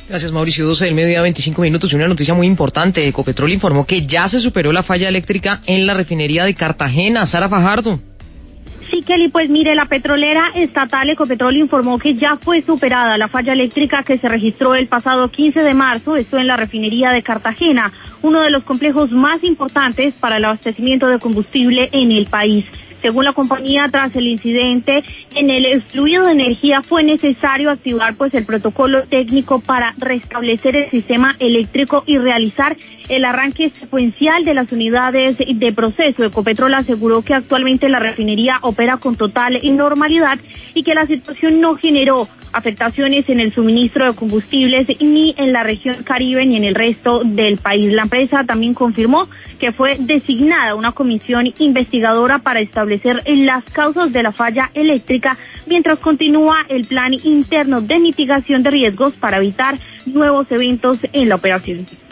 Gracias, Mauricio. 12 del mediodía, 25 minutos. Y una noticia muy importante. Ecopetrol informó que ya se superó la falla eléctrica en la refinería de Cartagena. Sara Fajardo. Sí, Kelly, pues mire, la petrolera estatal Ecopetrol informó que ya fue superada la falla eléctrica que se registró el pasado 15 de marzo, esto en la refinería de Cartagena, uno de los complejos más importantes para el abastecimiento de combustible en el país. Según la compañía, tras el incidente en el fluido de energía fue necesario activar pues el protocolo técnico para restablecer el sistema eléctrico y realizar el arranque secuencial de las unidades de proceso. Ecopetrol aseguró que actualmente la refinería opera con total normalidad y que la situación no generó afectaciones en el suministro de combustibles ni en la región Caribe ni en el resto del país. La empresa también confirmó que fue designada una comisión investigadora para establecer las causas de la falla eléctrica, mientras continúa el plan interno de mitigación de riesgos para evitar nuevos eventos en la operación.